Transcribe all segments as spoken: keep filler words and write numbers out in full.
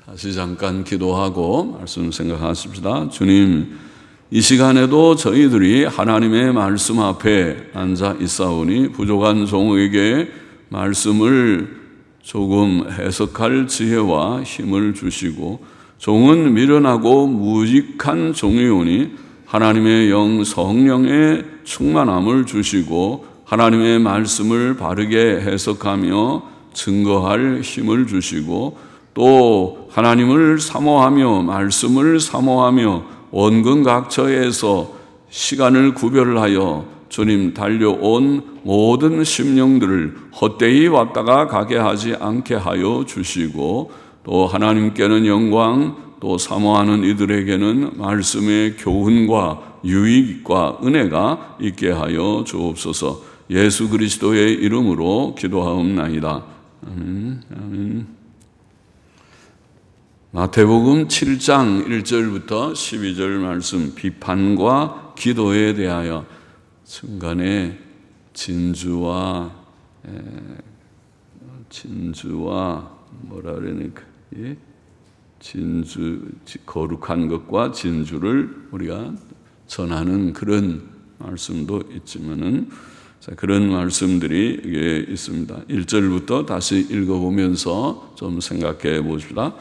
다시 잠깐 기도하고 말씀 생각하십시다. 주님, 이 시간에도 저희들이 하나님의 말씀 앞에 앉아 있사오니 부족한 종에게 말씀을 조금 해석할 지혜와 힘을 주시고, 종은 미련하고 무익한 종이오니 하나님의 영 성령의 충만함을 주시고 하나님의 말씀을 바르게 해석하며 증거할 힘을 주시고, 또 하나님을 사모하며 말씀을 사모하며 원근각처에서 시간을 구별하여 주님 달려온 모든 심령들을 헛되이 왔다가 가게 하지 않게 하여 주시고, 또 하나님께는 영광, 또 사모하는 이들에게는 말씀의 교훈과 유익과 은혜가 있게 하여 주옵소서. 예수 그리스도의 이름으로 기도하옵나이다. 아멘. 아멘. 마태복음 칠 장 일 절부터 십이 절 말씀, 비판과 기도에 대하여 순간에 진주와 에, 진주와 뭐라 그러니까 예? 진주, 거룩한 것과 진주를 우리가 전하는 그런 말씀도 있지만은, 자, 그런 말씀들이 이게 있습니다. 일 절부터 다시 읽어보면서 좀 생각해 보십시다.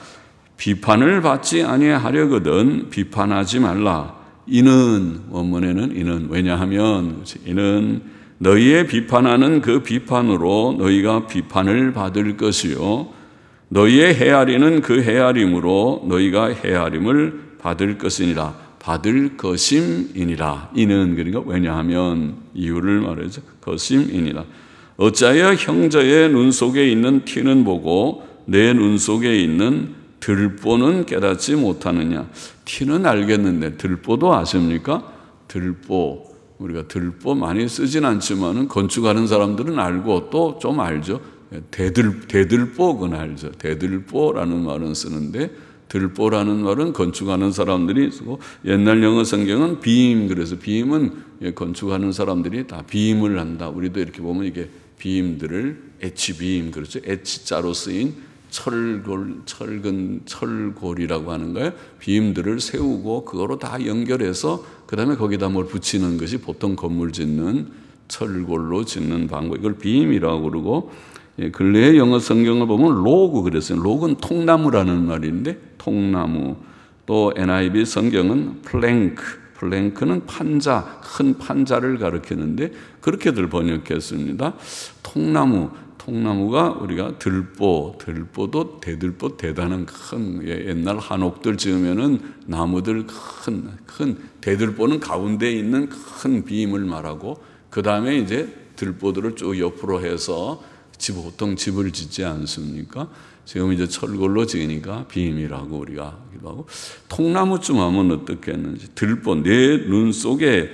비판을 받지 아니하려거든 비판하지 말라. 이는, 원문에는 이는, 왜냐하면 이는 너희의 비판하는 그 비판으로 너희가 비판을 받을 것이요 너희의 헤아리는 그 헤아림으로 너희가 헤아림을 받을 것이니라. 받을 것임이니라. 이는, 그러니까 왜냐하면, 이유를 말하죠. 것임이니라. 어찌하여 형제의 눈 속에 있는 티는 보고 내 눈 속에 있는 들보는 깨닫지 못하느냐. 티는 알겠는데 들보도 아십니까? 들보, 우리가 들보 많이 쓰진 않지만은 건축하는 사람들은 알고 또 좀 알죠. 대들, 대들보 그건 알죠. 대들보라는 말은 쓰는데 들보라는 말은 건축하는 사람들이 쓰고, 옛날 영어 성경은 빔, 그래서 빔은 건축하는 사람들이 다 빔을 한다. 우리도 이렇게 보면 이게 빔들을 H빔, 그렇죠. H자로 쓰인 철골, 철근, 철골이라고 하는 거예요. 빔들을 세우고 그거로 다 연결해서 그 다음에 거기다 뭘 붙이는 것이 보통 건물 짓는 철골로 짓는 방법. 이걸 빔이라고 그러고, 예, 근래의 영어 성경을 보면 로그 그랬어요. 로그는 통나무라는 말인데 통나무. 또 엔 아이 비 성경은 플랭크, 플랭크는 판자, 큰 판자를 가리키는데 그렇게들 번역했습니다. 통나무. 통나무가 우리가 들보, 들보도 대들보 대단한 큰, 옛날 한옥들 지으면은 나무들 큰, 큰, 대들보는 가운데에 있는 큰 빔을 말하고, 그 다음에 이제 들보들을 쭉 옆으로 해서 집, 보통 집을 짓지 않습니까? 지금 이제 철골로 지으니까 빔이라고 우리가 하기도 하고, 통나무쯤 하면 어떻겠는지, 들보, 내 눈 속에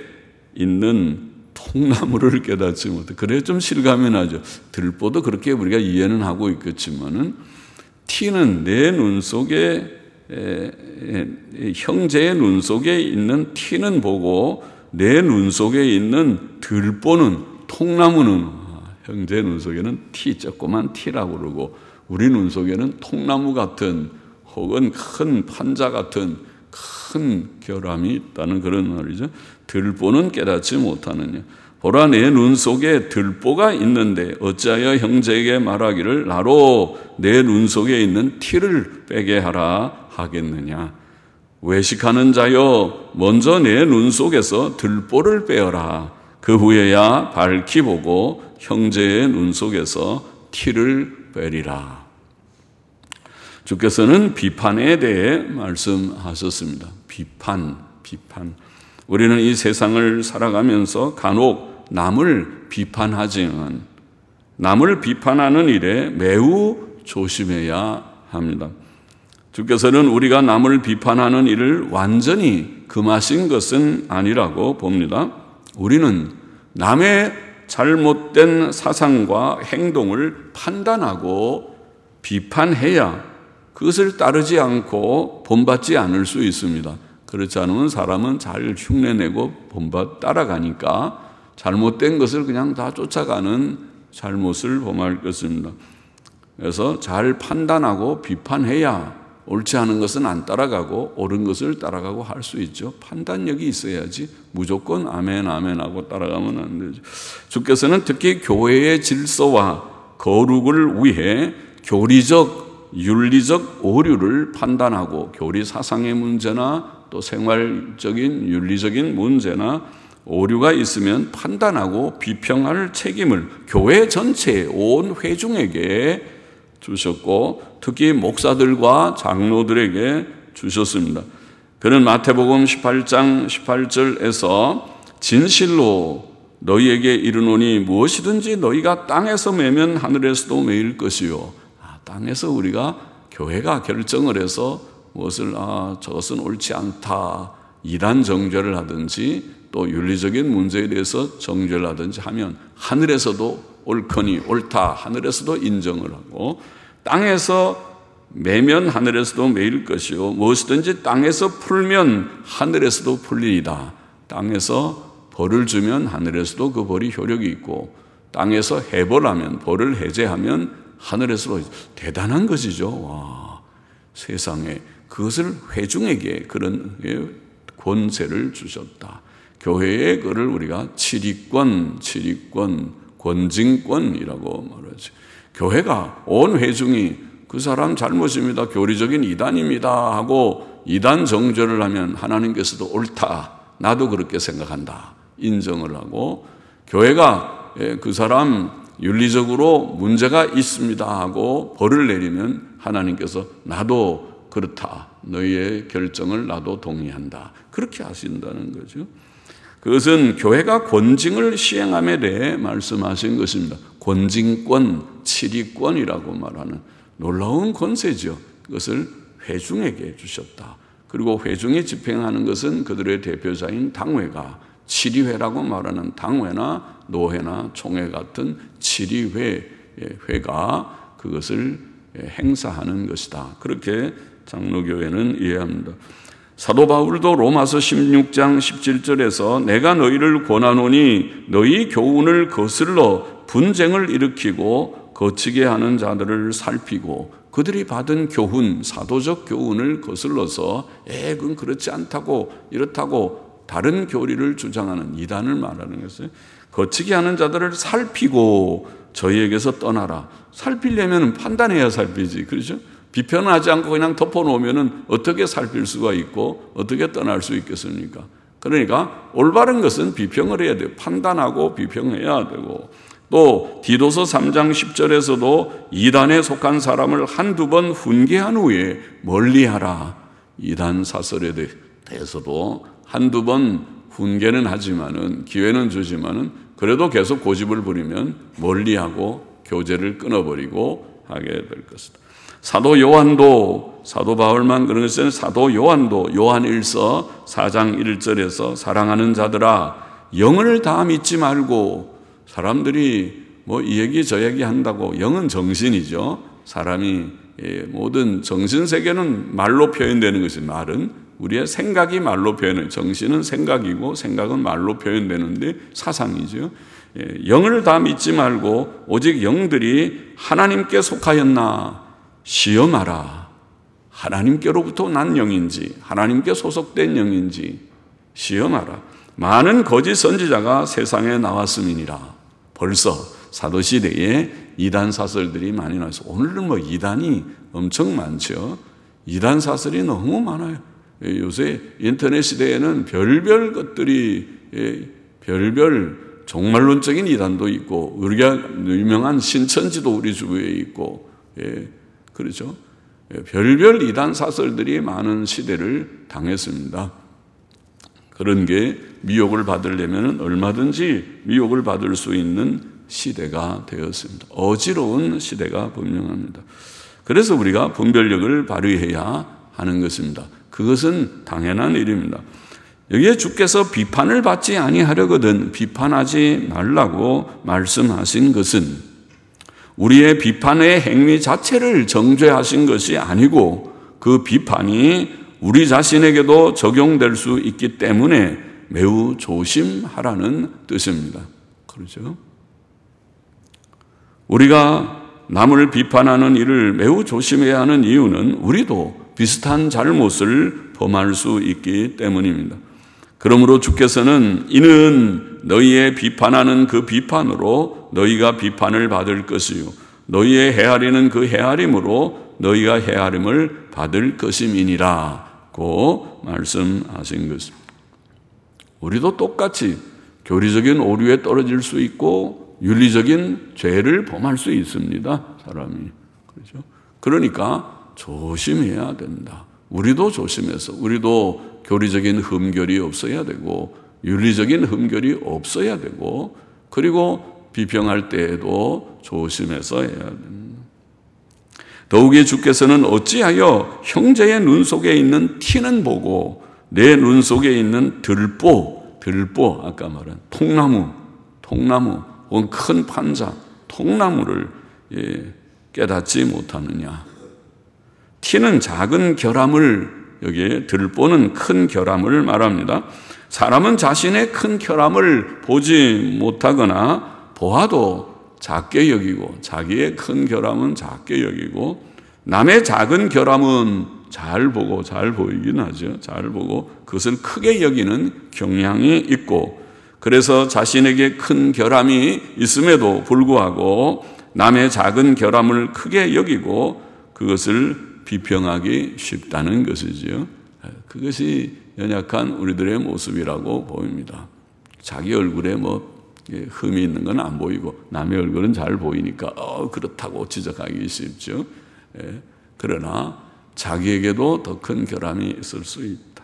있는 통나무를 깨닫지 못해. 그래 좀 실감이 나죠. 들보도 그렇게 우리가 이해는 하고 있겠지만은, 티는 내 눈 속에, 에, 에, 형제의 눈 속에 있는 티는 보고 내 눈 속에 있는 들보는, 통나무는, 아, 형제의 눈 속에는 티, 조그만 티라고 그러고 우리 눈 속에는 통나무 같은 혹은 큰 판자 같은 큰 결함이 있다는 그런 말이죠. 들보는 깨닫지 못하느냐. 보라, 내 눈 속에 들보가 있는데 어찌하여 형제에게 말하기를 나로 내 눈 속에 있는 티를 빼게 하라 하겠느냐. 외식하는 자여, 먼저 내 눈 속에서 들보를 빼어라. 그 후에야 밝히 보고 형제의 눈 속에서 티를 빼리라. 주께서는 비판에 대해 말씀하셨습니다. 비판, 비판. 우리는 이 세상을 살아가면서 간혹 남을 비판하지만 남을 비판하는 일에 매우 조심해야 합니다. 주께서는 우리가 남을 비판하는 일을 완전히 금하신 것은 아니라고 봅니다. 우리는 남의 잘못된 사상과 행동을 판단하고 비판해야 그것을 따르지 않고 본받지 않을 수 있습니다. 그렇지 않으면 사람은 잘 흉내내고 본받 따라가니까 잘못된 것을 그냥 다 쫓아가는 잘못을 범할 것입니다. 그래서 잘 판단하고 비판해야 옳지 않은 것은 안 따라가고 옳은 것을 따라가고 할 수 있죠. 판단력이 있어야지 무조건 아멘 아멘 하고 따라가면 안 되죠. 주께서는 특히 교회의 질서와 거룩을 위해 교리적, 윤리적 오류를 판단하고 교리 사상의 문제나 또 생활적인 윤리적인 문제나 오류가 있으면 판단하고 비평할 책임을 교회 전체 온 회중에게 주셨고 특히 목사들과 장로들에게 주셨습니다. 그는 마태복음 십팔 장 십팔 절에서 진실로 너희에게 이르노니 무엇이든지 너희가 땅에서 매면 하늘에서도 매일 것이요. 아, 땅에서 우리가 교회가 결정을 해서 무엇을 아 저것은 옳지 않다 이단 정죄를 하든지 또 윤리적인 문제에 대해서 정죄를 하든지 하면 하늘에서도 옳거니 옳다 하늘에서도 인정을 하고 땅에서 매면 하늘에서도 매일 것이요 무엇이든지 땅에서 풀면 하늘에서도 풀리이다. 땅에서 벌을 주면 하늘에서도 그 벌이 효력이 있고 땅에서 해벌하면 벌을 해제하면 하늘에서도 대단한 것이죠. 와, 세상에 그것을 회중에게 그런 권세를 주셨다. 교회의 그를 우리가 칠위권, 칠위권 권징권이라고 말하죠. 교회가 온 회중이 그 사람 잘못입니다. 교리적인 이단입니다 하고 이단 정죄를 하면 하나님께서도 옳다. 나도 그렇게 생각한다. 인정을 하고 교회가 그 사람 윤리적으로 문제가 있습니다 하고 벌을 내리면 하나님께서 나도 그렇다. 너희의 결정을 나도 동의한다. 그렇게 하신다는 거죠. 그것은 교회가 권징을 시행함에 대해 말씀하신 것입니다. 권징권, 칠위권이라고 말하는 놀라운 권세죠. 그것을 회중에게 주셨다. 그리고 회중이 집행하는 것은 그들의 대표자인 당회가 칠위회라고 말하는 당회나 노회나 총회 같은 칠위회가 그것을 행사하는 것이다. 그렇게 장로교회는 이해합니다. 사도 바울도 로마서 십육 장 십칠 절에서 내가 너희를 권하노니 너희 교훈을 거슬러 분쟁을 일으키고 거치게 하는 자들을 살피고 그들이 받은 교훈, 사도적 교훈을 거슬러서 에, 그건 그렇지 않다고 이렇다고 다른 교리를 주장하는 이단을 말하는 것을 거치게 하는 자들을 살피고 저희에게서 떠나라. 살피려면 판단해야 살피지. 그렇죠? 비판하지 않고 그냥 덮어놓으면 어떻게 살필 수가 있고 어떻게 떠날 수 있겠습니까? 그러니까 올바른 것은 비평을 해야 돼요. 판단하고 비평해야 되고 또 디도서 삼 장 십 절에서도 이단에 속한 사람을 한두 번 훈계한 후에 멀리하라. 이단 사설에 대해서도 한두 번 훈계는 하지만은 기회는 주지만은 그래도 계속 고집을 부리면 멀리하고 교제를 끊어버리고 하게 될 것이다. 사도 요한도 사도 바울만 그런 것은 사도 요한도 요한일서 사 장 일 절에서 사랑하는 자들아 영을 다 믿지 말고 사람들이 뭐 이 얘기 저 얘기 한다고 영은 정신이죠. 사람이 모든 정신 세계는 말로 표현되는 것이 말은 우리의 생각이 말로 표현해요. 정신은 생각이고 생각은 말로 표현되는데 사상이죠. 영을 다 믿지 말고 오직 영들이 하나님께 속하였나 시험하라. 하나님께로부터 난 영인지 하나님께 소속된 영인지 시험하라. 많은 거짓 선지자가 세상에 나왔음이니라. 벌써 사도시대에 이단 사설들이 많이 나와서 오늘은 뭐 이단이 엄청 많죠. 이단 사설이 너무 많아요. 요새 인터넷 시대에는 별별 것들이 별별 종말론적인 이단도 있고 우리가 유명한 신천지도 우리 주위에 있고 예, 그렇죠. 별별 이단 사설들이 많은 시대를 당했습니다. 그런 게 미혹을 받으려면 얼마든지 미혹을 받을 수 있는 시대가 되었습니다. 어지러운 시대가 분명합니다. 그래서 우리가 분별력을 발휘해야 하는 것입니다. 그것은 당연한 일입니다. 여기에 주께서 비판을 받지 아니하려거든 비판하지 말라고 말씀하신 것은 우리의 비판의 행위 자체를 정죄하신 것이 아니고 그 비판이 우리 자신에게도 적용될 수 있기 때문에 매우 조심하라는 뜻입니다. 그렇죠? 우리가 남을 비판하는 일을 매우 조심해야 하는 이유는 우리도 비슷한 잘못을 범할 수 있기 때문입니다. 그러므로 주께서는 이는 너희의 비판하는 그 비판으로 너희가 비판을 받을 것이요 너희의 헤아리는 그 헤아림으로 너희가 헤아림을 받을 것임이니라고 말씀하신 것입니다. 우리도 똑같이 교리적인 오류에 떨어질 수 있고 윤리적인 죄를 범할 수 있습니다. 사람이. 그렇죠? 그러니까 조심해야 된다. 우리도 조심해서 우리도 교리적인 흠결이 없어야 되고 윤리적인 흠결이 없어야 되고 그리고 비평할 때에도 조심해서 해야 됩니다. 더욱이 주께서는 어찌하여 형제의 눈 속에 있는 티는 보고 내 눈 속에 있는 들보, 들보 아까 말한 통나무, 통나무 혹은 큰 판자, 통나무를 예, 깨닫지 못하느냐. 티는 작은 결함을 여기에 들보는 큰 결함을 말합니다. 사람은 자신의 큰 결함을 보지 못하거나 보아도 작게 여기고 자기의 큰 결함은 작게 여기고 남의 작은 결함은 잘 보고 잘 보이긴 하죠. 잘 보고 그것을 크게 여기는 경향이 있고 그래서 자신에게 큰 결함이 있음에도 불구하고 남의 작은 결함을 크게 여기고 그것을 비평하기 쉽다는 것이지요. 그것이 연약한 우리들의 모습이라고 보입니다. 자기 얼굴에 뭐 흠이 있는 건 안 보이고 남의 얼굴은 잘 보이니까 어 그렇다고 지적하기 쉽죠. 예. 그러나 자기에게도 더 큰 결함이 있을 수 있다.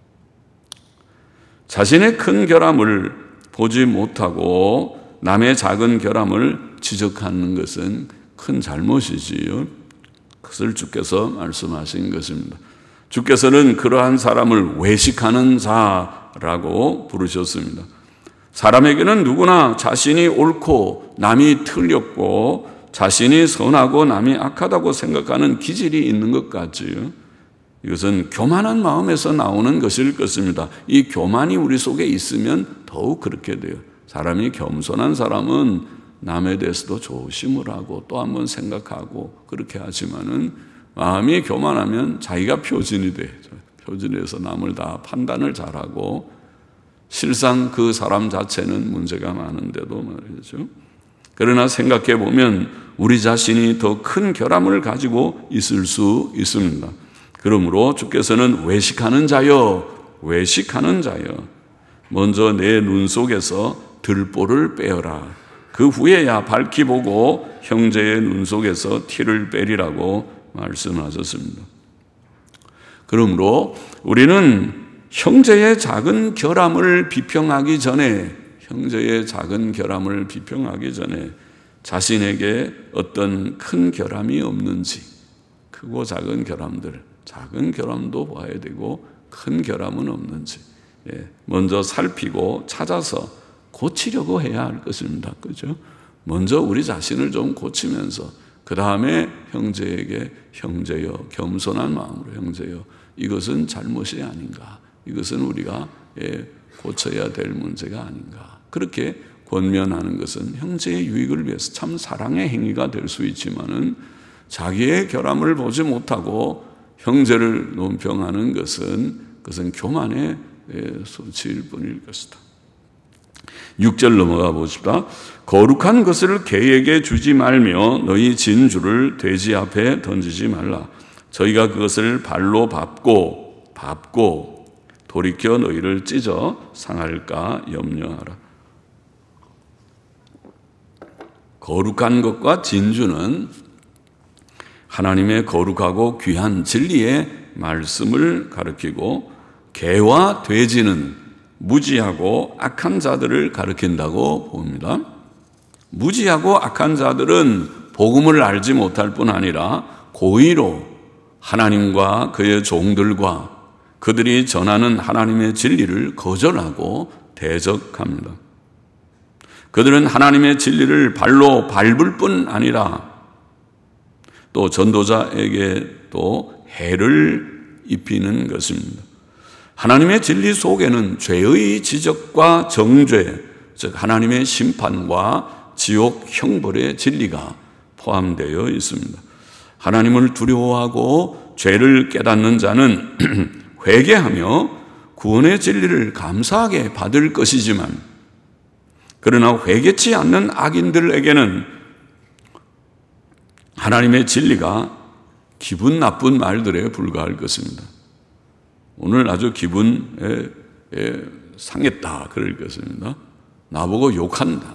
자신의 큰 결함을 보지 못하고 남의 작은 결함을 지적하는 것은 큰 잘못이지요. 그것을 주께서 말씀하신 것입니다. 주께서는 그러한 사람을 외식하는 자라고 부르셨습니다. 사람에게는 누구나 자신이 옳고 남이 틀렸고 자신이 선하고 남이 악하다고 생각하는 기질이 있는 것 같지요. 이것은 교만한 마음에서 나오는 것일 것입니다. 이 교만이 우리 속에 있으면 더욱 그렇게 돼요. 사람이 겸손한 사람은 남에 대해서도 조심을 하고 또 한번 생각하고 그렇게 하지만은 마음이 교만하면 자기가 표준이 돼. 표준에서 남을 다 판단을 잘하고 실상 그 사람 자체는 문제가 많은데도 말이죠. 그러나 생각해 보면 우리 자신이 더 큰 결함을 가지고 있을 수 있습니다. 그러므로 주께서는 외식하는 자여, 외식하는 자여. 먼저 내 눈 속에서 들보를 빼어라. 그 후에야 밝히 보고 형제의 눈 속에서 티를 빼리라고 말씀하셨습니다. 그러므로 우리는 형제의 작은 결함을 비평하기 전에 형제의 작은 결함을 비평하기 전에 자신에게 어떤 큰 결함이 없는지 크고 작은 결함들 작은 결함도 봐야 되고 큰 결함은 없는지 먼저 살피고 찾아서 고치려고 해야 할 것입니다. 그죠? 먼저 우리 자신을 좀 고치면서 그 다음에 형제에게 형제여 겸손한 마음으로 형제여 이것은 잘못이 아닌가 이것은 우리가 고쳐야 될 문제가 아닌가 그렇게 권면하는 것은 형제의 유익을 위해서 참 사랑의 행위가 될 수 있지만은 자기의 결함을 보지 못하고 형제를 논평하는 것은 그것은 교만의 소치일 뿐일 것이다. 육 절 넘어가 보십시다. 거룩한 것을 개에게 주지 말며 너희 진주를 돼지 앞에 던지지 말라. 저희가 그것을 발로 밟고 밟고 돌이켜 너희를 찢어 상할까 염려하라. 거룩한 것과 진주는 하나님의 거룩하고 귀한 진리의 말씀을 가리키고 개와 돼지는 무지하고 악한 자들을 가리킨다고 봅니다. 무지하고 악한 자들은 복음을 알지 못할 뿐 아니라 고의로 하나님과 그의 종들과 그들이 전하는 하나님의 진리를 거절하고 대적합니다. 그들은 하나님의 진리를 발로 밟을 뿐 아니라 또 전도자에게 또 해를 입히는 것입니다. 하나님의 진리 속에는 죄의 지적과 정죄, 즉 하나님의 심판과 지옥 형벌의 진리가 포함되어 있습니다. 하나님을 두려워하고 죄를 깨닫는 자는 회개하며 구원의 진리를 감사하게 받을 것이지만, 그러나 회개치 않는 악인들에게는 하나님의 진리가 기분 나쁜 말들에 불과할 것입니다. 오늘 아주 기분에 상했다 그럴 것입니다. 나보고 욕한다.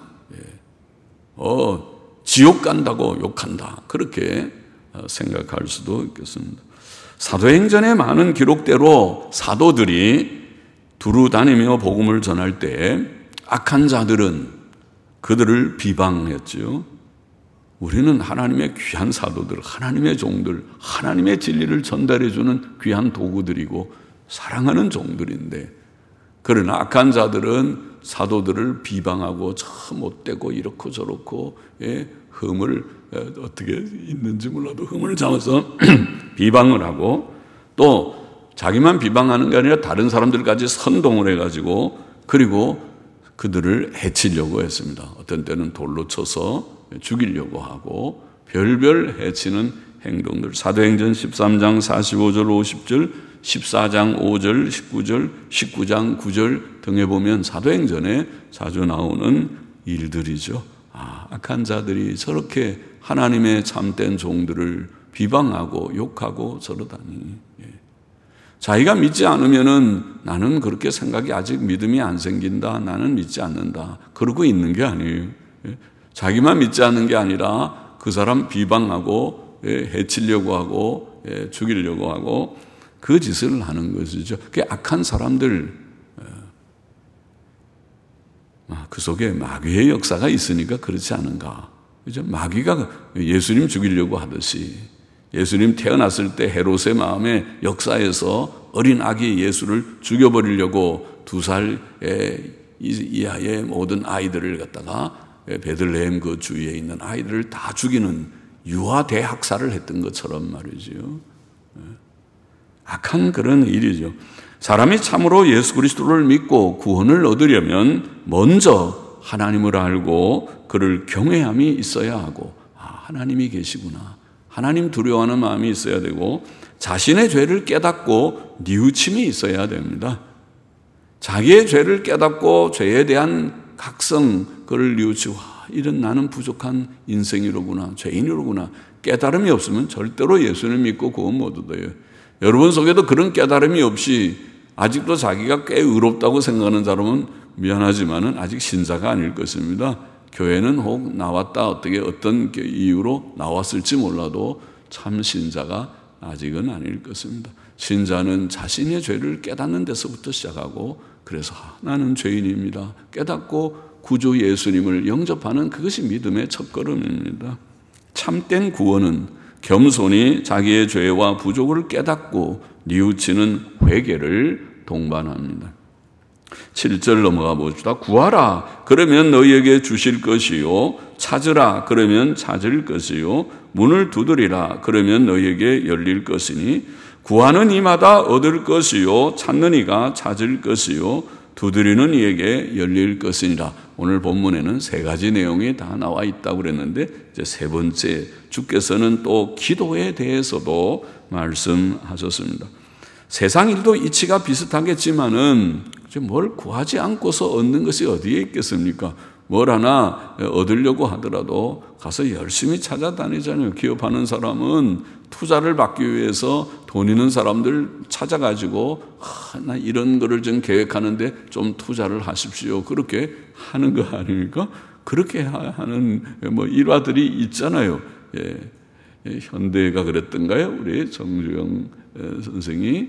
어, 지옥 간다고 욕한다. 그렇게 생각할 수도 있겠습니다. 사도행전의 많은 기록대로 사도들이 두루 다니며 복음을 전할 때 악한 자들은 그들을 비방했지요. 우리는 하나님의 귀한 사도들, 하나님의 종들, 하나님의 진리를 전달해주는 귀한 도구들이고 사랑하는 종들인데, 그러나 악한 자들은 사도들을 비방하고 저 못되고 이렇고 저렇고, 예, 흠을 어떻게 있는지 몰라도 흠을 잡아서 비방을 하고, 또 자기만 비방하는 게 아니라 다른 사람들까지 선동을 해가지고, 그리고 그들을 해치려고 했습니다. 어떤 때는 돌로 쳐서 죽이려고 하고 별별 해치는 행동들. 사도행전 십삼 장 사십오 절 오십 절, 십사 장 오 절, 십구 절, 십구 장 구 절 등에 보면 사도행전에 자주 나오는 일들이죠. 아, 악한 자들이 저렇게 하나님의 참된 종들을 비방하고 욕하고 저러다니. 예. 자기가 믿지 않으면은 나는 그렇게 생각이 아직 믿음이 안 생긴다. 나는 믿지 않는다. 그러고 있는 게 아니에요. 예. 자기만 믿지 않는 게 아니라 그 사람 비방하고, 예, 해치려고 하고, 예, 죽이려고 하고 그 짓을 하는 것이죠. 그게 악한 사람들, 그 속에 마귀의 역사가 있으니까 그렇지 않은가. 그죠? 마귀가 예수님 죽이려고 하듯이, 예수님 태어났을 때 헤롯의 마음에 역사에서 어린 아기 예수를 죽여버리려고 두 살 이하의 모든 아이들을 갖다가 베들레헴 그 주위에 있는 아이들을 다 죽이는 유아 대학살을 했던 것처럼 말이죠. 악한 그런 일이죠. 사람이 참으로 예수 그리스도를 믿고 구원을 얻으려면 먼저 하나님을 알고 그를 경외함이 있어야 하고, 아, 하나님이 계시구나, 하나님 두려워하는 마음이 있어야 되고, 자신의 죄를 깨닫고 뉘우침이 있어야 됩니다. 자기의 죄를 깨닫고 죄에 대한 각성, 그를 뉘우치고, 와, 이런 나는 부족한 인생이로구나, 죄인이로구나, 깨달음이 없으면 절대로 예수를 믿고 구원 못 얻어요. 여러분 속에도 그런 깨달음이 없이 아직도 자기가 꽤 의롭다고 생각하는 사람은 미안하지만은 아직 신자가 아닐 것입니다. 교회는 혹 나왔다, 어떻게 어떤 이유로 나왔을지 몰라도 참 신자가 아직은 아닐 것입니다. 신자는 자신의 죄를 깨닫는 데서부터 시작하고, 그래서 나는 죄인입니다 깨닫고 구주 예수님을 영접하는 그것이 믿음의 첫걸음입니다. 참된 구원은 겸손히 자기의 죄와 부족을 깨닫고 뉘우치는 회개를 동반합니다. 칠 절 넘어가 봅시다. 구하라, 그러면 너희에게 주실 것이요, 찾으라, 그러면 찾을 것이요, 문을 두드리라, 그러면 너희에게 열릴 것이니, 구하는 이마다 얻을 것이요, 찾는 이가 찾을 것이요, 두드리는 이에게 열릴 것이니라. 오늘 본문에는 세 가지 내용이 다 나와 있다고 그랬는데, 이제 세 번째, 주께서는 또 기도에 대해서도 말씀하셨습니다. 세상 일도 이치가 비슷하겠지만은 뭘 구하지 않고서 얻는 것이 어디에 있겠습니까? 뭘 하나 얻으려고 하더라도 가서 열심히 찾아다니잖아요. 기업하는 사람은 투자를 받기 위해서 돈 있는 사람들 찾아가지고, 아, 나 이런 거를 좀 계획하는데 좀 투자를 하십시오, 그렇게 하는 거 아닙니까? 그렇게 하는 뭐 일화들이 있잖아요. 예. 현대가 그랬던가요? 우리 정주영 선생이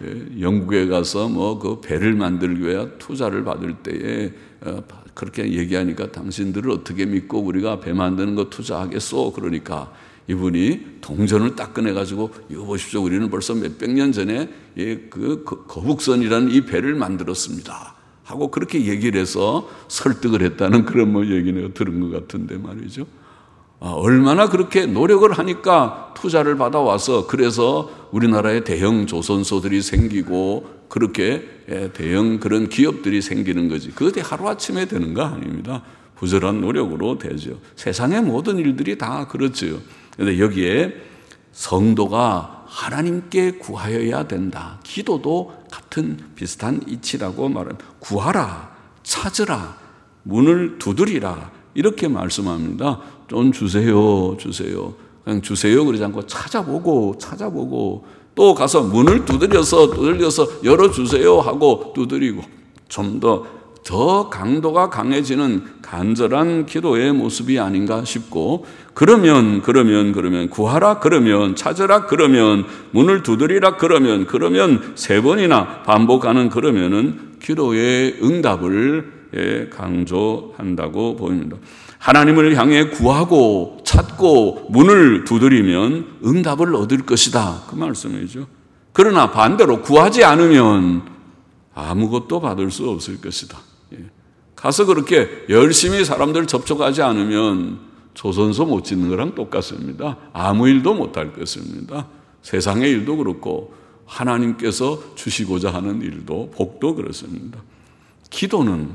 영국에 가서 뭐 그 배를 만들기 위해 투자를 받을 때에 그렇게 얘기하니까, 당신들을 어떻게 믿고 우리가 배 만드는 거 투자하겠소? 그러니까 이분이 동전을 딱 꺼내가지고, 이거 보십시오, 우리는 벌써 몇백 년 전에 그 거북선이라는 이 배를 만들었습니다 하고 그렇게 얘기를 해서 설득을 했다는 그런 뭐 얘기 내가 들은 것 같은데 말이죠. 아, 얼마나 그렇게 노력을 하니까 투자를 받아와서, 그래서 우리나라에 대형 조선소들이 생기고 그렇게 대형 그런 기업들이 생기는 거지. 그것이 하루아침에 되는 거 아닙니다. 부절한 노력으로 되죠. 세상의 모든 일들이 다 그렇죠. 그런데 여기에 성도가 하나님께 구하여야 된다. 기도도 같은 비슷한 이치라고 말합니다. 구하라, 찾으라, 문을 두드리라 이렇게 말씀합니다. 좀 주세요, 주세요. 그냥 주세요 그러지 않고 찾아보고 찾아보고 또 가서 문을 두드려서 두드려서 열어주세요 하고 두드리고 좀 더 더 강도가 강해지는 간절한 기도의 모습이 아닌가 싶고 그러면 그러면 그러면 구하라 그러면 찾으라 그러면 문을 두드리라 그러면 그러면 세 번이나 반복하는 그러면은 기도의 응답을 강조한다고 보입니다. 하나님을 향해 구하고 찾고 문을 두드리면 응답을 얻을 것이다. 그 말씀이죠. 그러나 반대로 구하지 않으면 아무것도 받을 수 없을 것이다. 가서 그렇게 열심히 사람들 접촉하지 않으면 조선소 못 짓는 거랑 똑같습니다. 아무 일도 못할 것입니다. 세상의 일도 그렇고 하나님께서 주시고자 하는 일도 복도 그렇습니다. 기도는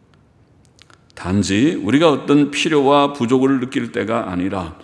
단지 우리가 어떤 필요와 부족을 느낄 때가 아니라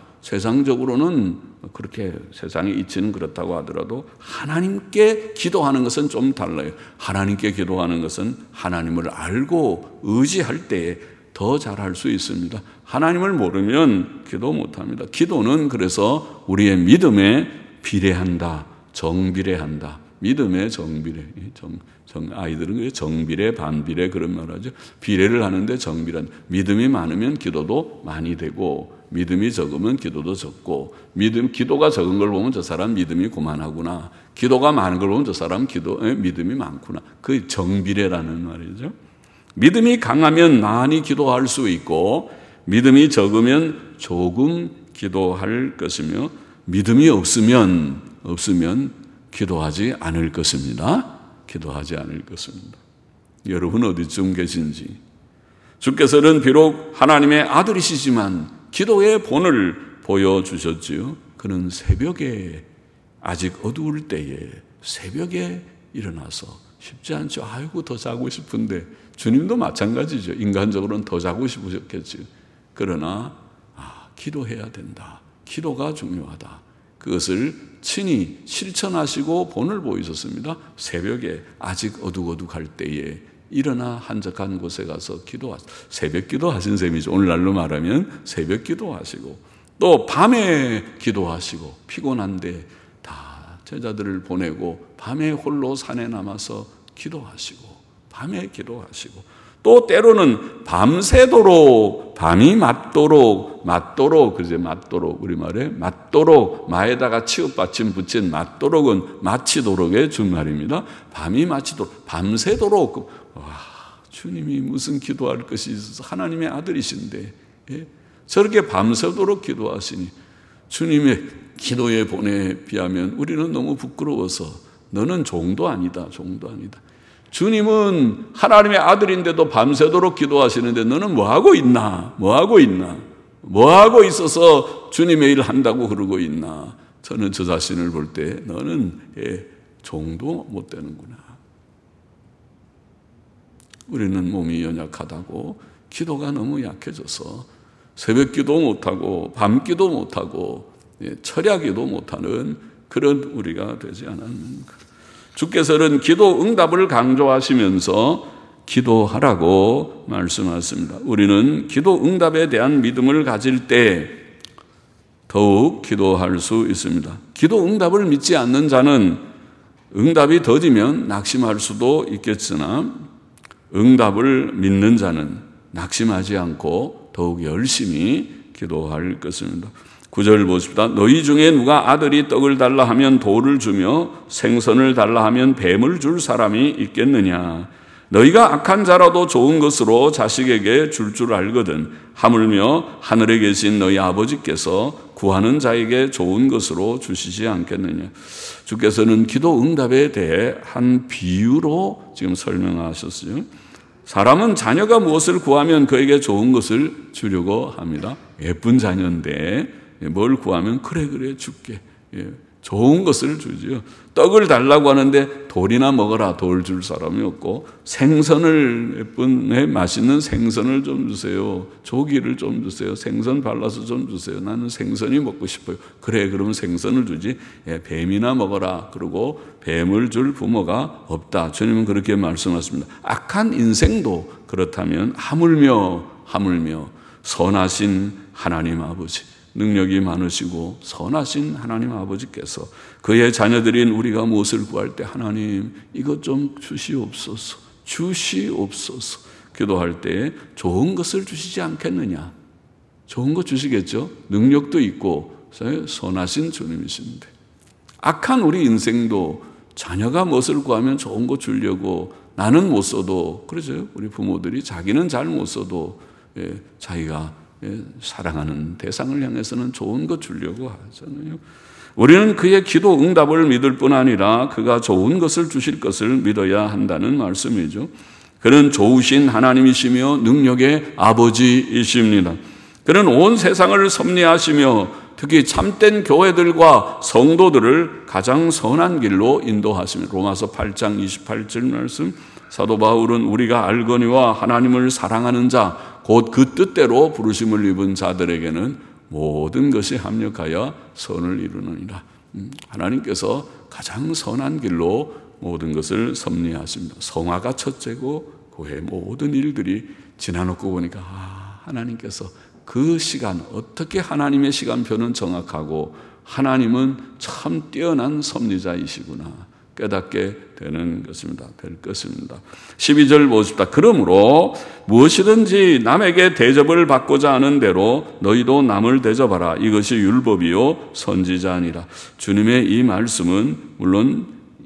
세상적으로는 그렇게 세상의 이치는 그렇다고 하더라도 하나님께 기도하는 것은 좀 달라요. 하나님께 기도하는 것은 하나님을 알고 의지할 때에 더 잘할 수 있습니다. 하나님을 모르면 기도 못합니다. 기도는 그래서 우리의 믿음에 비례한다. 정비례한다. 믿음의 정비례. 정, 정, 아이들은 정비례, 반비례 그런 말 하죠. 비례를 하는데 정비란. 믿음이 많으면 기도도 많이 되고 믿음이 적으면 기도도 적고 믿음, 기도가 적은 걸 보면 저 사람 믿음이 고만하구나. 기도가 많은 걸 보면 저 사람 기도, 에, 믿음이 많구나. 그 정비례라는 말이죠. 믿음이 강하면 많이 기도할 수 있고 믿음이 적으면 조금 기도할 것이며 믿음이 없으면 없으면 기도하지 않을 것입니다. 기도하지 않을 것입니다. 여러분 어디쯤 계신지 주께서는 비록 하나님의 아들이시지만 기도의 본을 보여주셨지요. 그는 새벽에 아직 어두울 때에 새벽에 일어나서 쉽지 않죠. 아이고 더 자고 싶은데 주님도 마찬가지죠. 인간적으로는 더 자고 싶으셨겠죠. 그러나 아, 기도해야 된다. 기도가 중요하다. 그것을 친히 실천하시고 본을 보이셨습니다. 새벽에 아직 어둑어둑할 때에 일어나 한적한 곳에 가서 기도하시고 새벽 기도하신 셈이죠. 오늘날로 말하면 새벽 기도하시고 또 밤에 기도하시고 피곤한데 다 제자들을 보내고 밤에 홀로 산에 남아서 기도하시고 밤에 기도하시고 또 때로는 밤새도록 밤이 맞도록 맞도록 그제 맞도록 우리말에 맞도록 마에다가 치읓받침 붙인 맞도록은 마치도록의 준말입니다. 밤이 마치도록 밤새도록 와 주님이 무슨 기도할 것이 있어서 하나님의 아들이신데 예? 저렇게 밤새도록 기도하시니 주님의 기도의 본에 비하면 우리는 너무 부끄러워서 너는 종도 아니다 종도 아니다. 주님은 하나님의 아들인데도 밤새도록 기도하시는데 너는 뭐하고 있나? 뭐하고 있나? 뭐하고 있어서 주님의 일을 한다고 그러고 있나? 저는 저 자신을 볼 때 너는 예, 종도 못 되는구나. 우리는 몸이 연약하다고 기도가 너무 약해져서 새벽 기도 못하고 밤 기도 못하고 예, 철야기도 못하는 그런 우리가 되지 않았는가. 주께서는 기도 응답을 강조하시면서 기도하라고 말씀하셨습니다. 우리는 기도 응답에 대한 믿음을 가질 때 더욱 기도할 수 있습니다. 기도 응답을 믿지 않는 자는 응답이 더디면 낙심할 수도 있겠으나 응답을 믿는 자는 낙심하지 않고 더욱 열심히 기도할 것입니다. 구 절 보십시다. 너희 중에 누가 아들이 떡을 달라 하면 돌을 주며 생선을 달라 하면 뱀을 줄 사람이 있겠느냐. 너희가 악한 자라도 좋은 것으로 자식에게 줄 줄 알거든 하물며 하늘에 계신 너희 아버지께서 구하는 자에게 좋은 것으로 주시지 않겠느냐. 주께서는 기도 응답에 대해 한 비유로 지금 설명하셨어요. 사람은 자녀가 무엇을 구하면 그에게 좋은 것을 주려고 합니다. 예쁜 자녀인데 뭘 구하면 그래 그래 줄게. 예, 좋은 것을 주지요. 떡을 달라고 하는데 돌이나 먹어라. 돌 줄 사람이 없고 생선을 예쁜에 맛있는 생선을 좀 주세요. 조기를 좀 주세요. 생선 발라서 좀 주세요. 나는 생선이 먹고 싶어요. 그래 그러면 생선을 주지. 예, 뱀이나 먹어라. 그리고 뱀을 줄 부모가 없다. 주님은 그렇게 말씀하십니다. 악한 인생도 그렇다면 하물며 하물며 선하신 하나님 아버지, 능력이 많으시고 선하신 하나님 아버지께서 그의 자녀들인 우리가 무엇을 구할 때 하나님 이것 좀 주시옵소서 주시옵소서 기도할 때 좋은 것을 주시지 않겠느냐. 좋은 것 주시겠죠. 능력도 있고 선하신 주님이신데 악한 우리 인생도 자녀가 무엇을 구하면 좋은 것 주려고 나는 못 써도 그러죠. 우리 부모들이 자기는 잘 못 써도 예, 자기가 예, 사랑하는 대상을 향해서는 좋은 것 주려고 하잖아요. 우리는 그의 기도 응답을 믿을 뿐 아니라 그가 좋은 것을 주실 것을 믿어야 한다는 말씀이죠. 그는 좋으신 하나님이시며 능력의 아버지이십니다. 그는 온 세상을 섭리하시며 특히 참된 교회들과 성도들을 가장 선한 길로 인도하십니다. 로마서 팔 장 이십팔 절 말씀. 사도 바울은 우리가 알거니와 하나님을 사랑하는 자 곧 그 뜻대로 부르심을 입은 자들에게는 모든 것이 합력하여 선을 이루느니라. 하나님께서 가장 선한 길로 모든 것을 섭리하십니다. 성화가 첫째고 그 외 모든 일들이 지나놓고 보니까 아, 하나님께서 그 시간 어떻게 하나님의 시간표는 정확하고 하나님은 참 뛰어난 섭리자이시구나 깨닫게 되는 것입니다. 될 것입니다. 십이 절 보십시다. 그러므로 무엇이든지 남에게 대접을 받고자 하는 대로 너희도 남을 대접하라. 이것이 율법이요 선지자니라. 주님의 이 말씀은 물론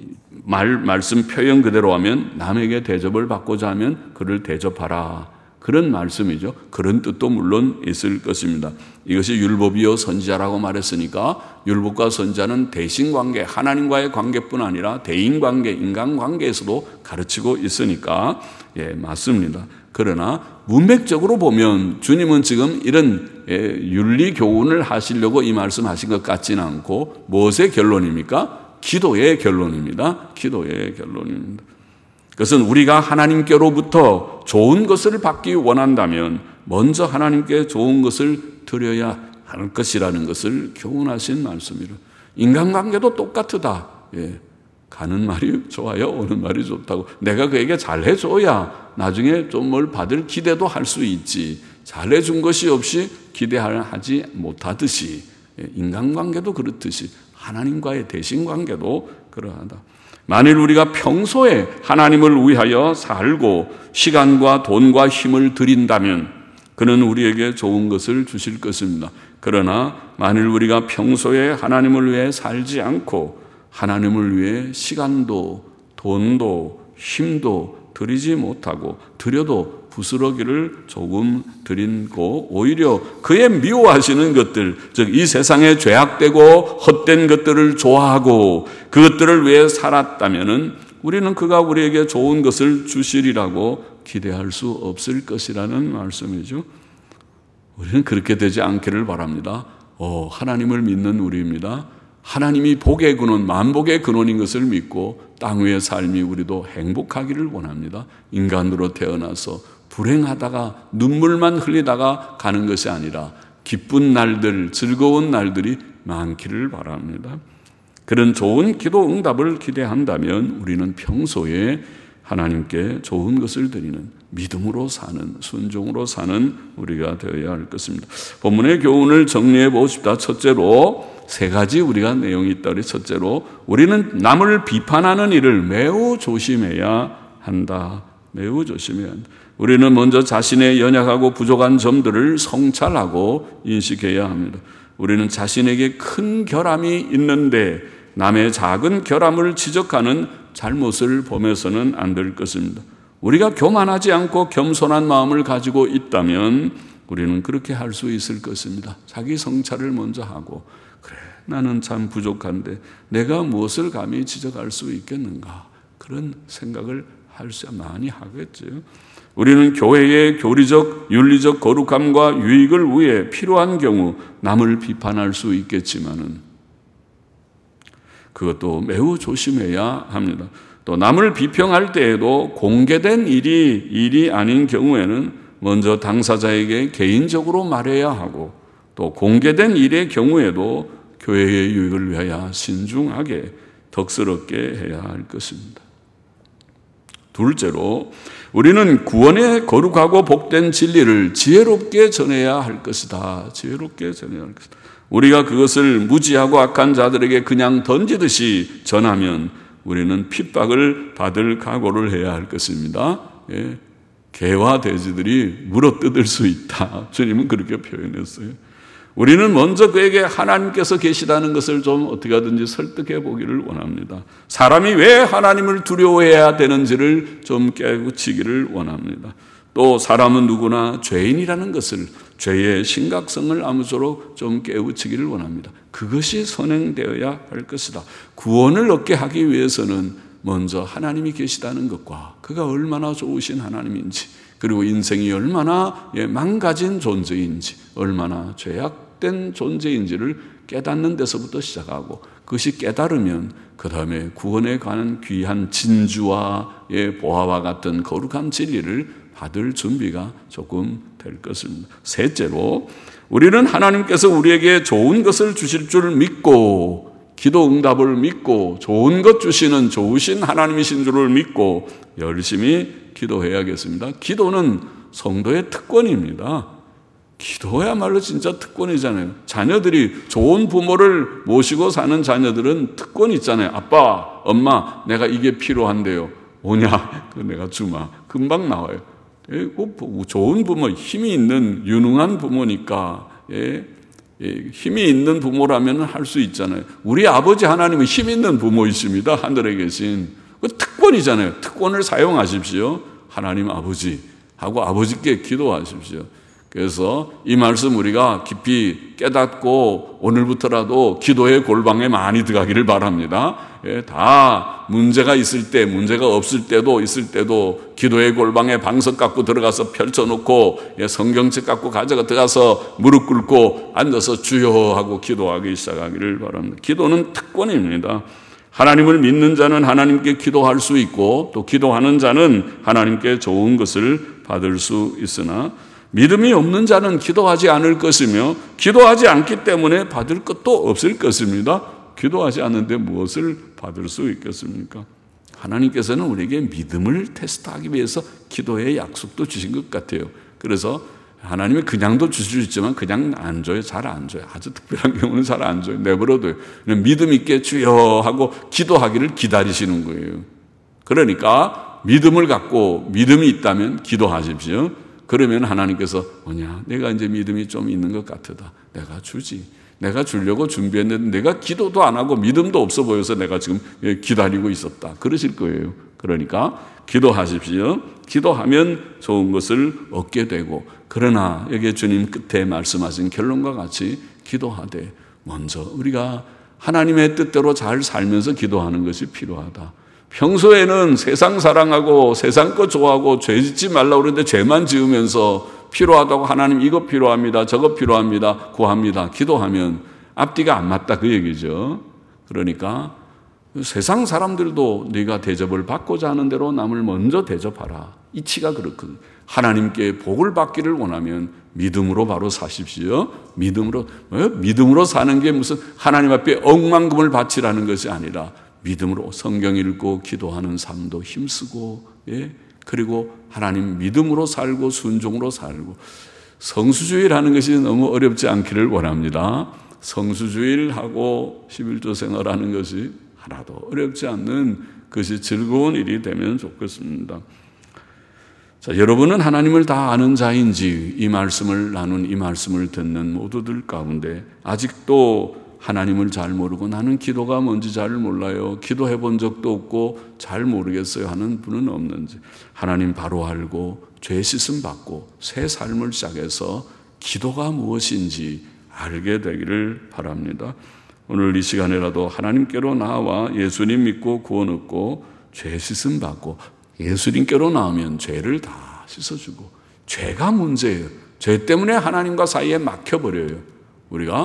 말, 말씀 표현 그대로 하면 남에게 대접을 받고자 하면 그를 대접하라. 그런 말씀이죠. 그런 뜻도 물론 있을 것입니다. 이것이 율법이요 선지자라고 말했으니까 율법과 선지자는 대신관계, 하나님과의 관계뿐 아니라 대인관계, 인간관계에서도 가르치고 있으니까 예, 맞습니다. 그러나 문맥적으로 보면 주님은 지금 이런 예, 윤리교훈을 하시려고 이 말씀하신 것 같지는 않고 무엇의 결론입니까? 기도의 결론입니다. 기도의 결론입니다. 그것은 우리가 하나님께로부터 좋은 것을 받기 원한다면 먼저 하나님께 좋은 것을 드려야 할 것이라는 것을 교훈하신 말씀이라. 인간관계도 똑같다. 예. 가는 말이 좋아요. 오는 말이 좋다고. 내가 그에게 잘해줘야 나중에 좀 뭘 받을 기대도 할 수 있지. 잘해준 것이 없이 기대하지 못하듯이 인간관계도 그렇듯이 하나님과의 대신관계도 그러하다. 만일 우리가 평소에 하나님을 위하여 살고 시간과 돈과 힘을 드린다면 그는 우리에게 좋은 것을 주실 것입니다. 그러나 만일 우리가 평소에 하나님을 위해 살지 않고 하나님을 위해 시간도 돈도 힘도 드리지 못하고 드려도 부스러기를 조금 드리고 오히려 그의 미워하시는 것들, 즉 이 세상에 죄악되고 헛된 것들을 좋아하고 그것들을 위해 살았다면은 우리는 그가 우리에게 좋은 것을 주시리라고 기대할 수 없을 것이라는 말씀이죠. 우리는 그렇게 되지 않기를 바랍니다. 어, 하나님을 믿는 우리입니다. 하나님이 복의 근원, 만복의 근원인 것을 믿고 땅 위의 삶이 우리도 행복하기를 원합니다. 인간으로 태어나서 불행하다가 눈물만 흘리다가 가는 것이 아니라 기쁜 날들, 즐거운 날들이 많기를 바랍니다. 그런 좋은 기도 응답을 기대한다면 우리는 평소에 하나님께 좋은 것을 드리는 믿음으로 사는, 순종으로 사는 우리가 되어야 할 것입니다. 본문의 교훈을 정리해 보십시다. 첫째로 세 가지 우리가 내용이 있다. 첫째로 우리는 남을 비판하는 일을 매우 조심해야 한다. 매우 조심해야 한다. 우리는 먼저 자신의 연약하고 부족한 점들을 성찰하고 인식해야 합니다. 우리는 자신에게 큰 결함이 있는데 남의 작은 결함을 지적하는 잘못을 범해서는 안 될 것입니다. 우리가 교만하지 않고 겸손한 마음을 가지고 있다면 우리는 그렇게 할 수 있을 것입니다. 자기 성찰을 먼저 하고 그래 나는 참 부족한데 내가 무엇을 감히 지적할 수 있겠는가 그런 생각을 할 수 많이 하겠죠. 우리는 교회의 교리적, 윤리적 거룩함과 유익을 위해 필요한 경우 남을 비판할 수 있겠지만은 그것도 매우 조심해야 합니다. 또 남을 비평할 때에도 공개된 일이 일이 아닌 경우에는 먼저 당사자에게 개인적으로 말해야 하고, 또 공개된 일의 경우에도 교회의 유익을 위하여 신중하게 덕스럽게 해야 할 것입니다. 둘째로, 우리는 구원의 거룩하고 복된 진리를 지혜롭게 전해야 할 것이다. 지혜롭게 전해야 할 것이다. 우리가 그것을 무지하고 악한 자들에게 그냥 던지듯이 전하면 우리는 핍박을 받을 각오를 해야 할 것입니다. 예. 개와 돼지들이 물어뜯을 수 있다. 주님은 그렇게 표현했어요. 우리는 먼저 그에게 하나님께서 계시다는 것을 좀 어떻게 하든지 설득해 보기를 원합니다. 사람이 왜 하나님을 두려워해야 되는지를 좀 깨우치기를 원합니다. 또 사람은 누구나 죄인이라는 것을, 죄의 심각성을 아무쪼록 좀 깨우치기를 원합니다. 그것이 선행되어야 할 것이다. 구원을 얻게 하기 위해서는 먼저 하나님이 계시다는 것과 그가 얼마나 좋으신 하나님인지, 그리고 인생이 얼마나 망가진 존재인지, 얼마나 죄악된 존재인지를 깨닫는 데서부터 시작하고, 그것이 깨달으면 그 다음에 구원에 관한 귀한 진주와 보화와 같은 거룩한 진리를 받을 준비가 조금 될 것입니다. 셋째로, 우리는 하나님께서 우리에게 좋은 것을 주실 줄 믿고, 기도 응답을 믿고, 좋은 것 주시는 좋으신 하나님이신 줄을 믿고 열심히 기도해야겠습니다. 기도는 성도의 특권입니다. 기도야말로 진짜 특권이잖아요. 자녀들이, 좋은 부모를 모시고 사는 자녀들은 특권이 있잖아요. 아빠, 엄마, 내가 이게 필요한데요. 오냐? 내가 주마. 금방 나와요. 좋은 부모, 힘이 있는 유능한 부모니까, 예, 예, 힘이 있는 부모라면 할 수 있잖아요. 우리 아버지 하나님은 힘 있는 부모이십니다. 하늘에 계신 그 특권이잖아요. 특권을 사용하십시오. 하나님 아버지 하고 아버지께 기도하십시오. 그래서 이 말씀 우리가 깊이 깨닫고 오늘부터라도 기도의 골방에 많이 들어가기를 바랍니다. 예, 다 문제가 있을 때, 문제가 없을 때도 있을 때도 기도의 골방에 방석 갖고 들어가서 펼쳐놓고, 예, 성경책 갖고 가져가 들어가서 무릎 꿇고 앉아서 주여 하고 기도하기 시작하기를 바랍니다. 기도는 특권입니다. 하나님을 믿는 자는 하나님께 기도할 수 있고, 또 기도하는 자는 하나님께 좋은 것을 받을 수 있으나, 믿음이 없는 자는 기도하지 않을 것이며 기도하지 않기 때문에 받을 것도 없을 것입니다. 기도하지 않는데 무엇을 받을 수 있겠습니까? 하나님께서는 우리에게 믿음을 테스트하기 위해서 기도의 약속도 주신 것 같아요. 그래서 하나님이 그냥도 주실 수 있지만 그냥 안 줘요. 잘 안 줘요. 아주 특별한 경우는 잘 안 줘요. 내버려둬요. 믿음 있게 주여 하고 기도하기를 기다리시는 거예요. 그러니까 믿음을 갖고 믿음이 있다면 기도하십시오. 그러면 하나님께서 뭐냐, 내가 이제 믿음이 좀 있는 것 같다. 내가 주지. 내가 주려고 준비했는데 내가 기도도 안 하고 믿음도 없어 보여서 내가 지금 기다리고 있었다. 그러실 거예요. 그러니까 기도하십시오. 기도하면 좋은 것을 얻게 되고, 그러나 여기 주님 끝에 말씀하신 결론과 같이 기도하되 먼저 우리가 하나님의 뜻대로 잘 살면서 기도하는 것이 필요하다. 평소에는 세상 사랑하고 세상 거 좋아하고 죄 짓지 말라고 그러는데 죄만 지으면서 필요하다고 하나님 이거 필요합니다. 저거 필요합니다. 구합니다. 기도하면 앞뒤가 안 맞다 그 얘기죠. 그러니까 세상 사람들도 네가 대접을 받고자 하는 대로 남을 먼저 대접하라. 이치가 그렇거든요. 하나님께 복을 받기를 원하면 믿음으로 바로 사십시오. 믿음으로, 믿음으로 사는 게 무슨 하나님 앞에 억만금을 바치라는 것이 아니라 믿음으로 성경 읽고 기도하는 삶도 힘쓰고, 예, 그리고 하나님 믿음으로 살고 순종으로 살고, 성수주의라는 것이 너무 어렵지 않기를 원합니다. 성수주의를 하고 십일조 생활하는 것이 하나도 어렵지 않는 것이 즐거운 일이 되면 좋겠습니다. 자, 여러분은 하나님을 다 아는 자인지 이 말씀을 나눈 이 말씀을 듣는 모두들 가운데 아직도 하나님을 잘 모르고 나는 기도가 뭔지 잘 몰라요, 기도해 본 적도 없고 잘 모르겠어요 하는 분은 없는지, 하나님 바로 알고 죄 씻음 받고 새 삶을 시작해서 기도가 무엇인지 알게 되기를 바랍니다. 오늘 이 시간에라도 하나님께로 나와 예수님 믿고 구원 얻고 죄 씻음 받고, 예수님께로 나오면 죄를 다 씻어주고, 죄가 문제예요. 죄 때문에 하나님과 사이에 막혀버려요. 우리가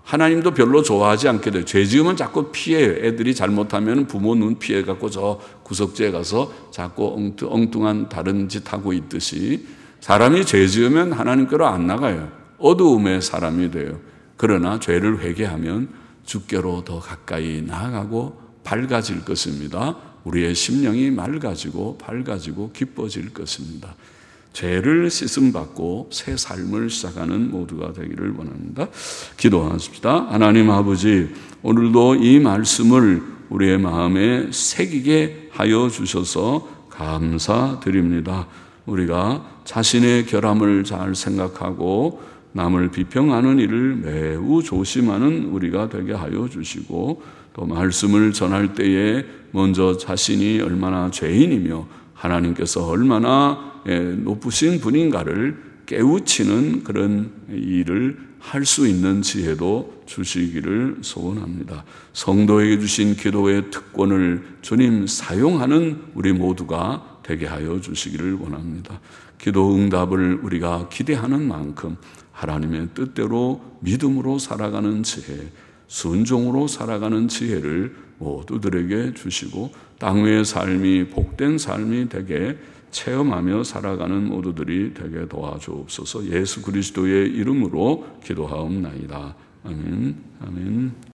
하나님도 별로 좋아하지 않게 돼요. 죄 지으면 자꾸 피해요. 애들이 잘못하면 부모 눈 피해갖고 저 구석지에 가서 자꾸 엉뚱한 다른 짓 하고 있듯이 사람이 죄 지으면 하나님께로 안 나가요. 어두움의 사람이 돼요. 그러나 죄를 회개하면 주께로 더 가까이 나아가고 밝아질 것입니다. 우리의 심령이 맑아지고 밝아지고 기뻐질 것입니다. 죄를 씻음받고 새 삶을 시작하는 모두가 되기를 원합니다. 기도하십시다. 하나님 아버지, 오늘도 이 말씀을 우리의 마음에 새기게 하여 주셔서 감사드립니다. 우리가 자신의 결함을 잘 생각하고 남을 비평하는 일을 매우 조심하는 우리가 되게 하여 주시고, 또 말씀을 전할 때에 먼저 자신이 얼마나 죄인이며 하나님께서 얼마나 높으신 분인가를 깨우치는 그런 일을 할 수 있는 지혜도 주시기를 소원합니다. 성도에게 주신 기도의 특권을 주님 사용하는 우리 모두가 되게 하여 주시기를 원합니다. 기도 응답을 우리가 기대하는 만큼 하나님의 뜻대로 믿음으로 살아가는 지혜, 순종으로 살아가는 지혜를 모두들에게 주시고 땅 위의 삶이 복된 삶이 되게 체험하며 살아가는 모두들이 되게 도와주옵소서. 예수 그리스도의 이름으로 기도하옵나이다. 아멘. 아멘.